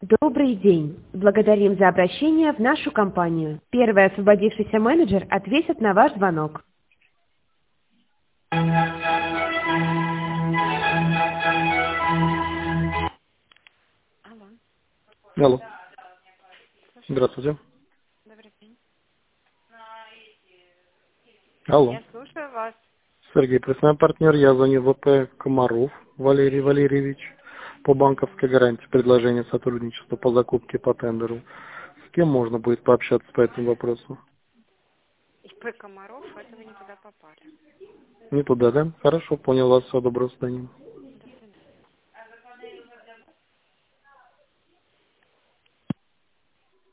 Добрый день. Благодарим за обращение в нашу компанию. Первый освободившийся менеджер ответит на ваш звонок. Алло. Алло. Слушаю. Здравствуйте. Добрый день. Алло. Я слушаю вас. Сергей, пресной партнер. Я звоню ВП Комаров Валерий Валерьевич по банковской гарантии предложения сотрудничества по закупке по тендеру. С кем можно будет пообщаться по этому вопросу? ИП Комаров, это вы не туда попали. Не туда, да? Хорошо, понял вас. Всего доброго, свидания.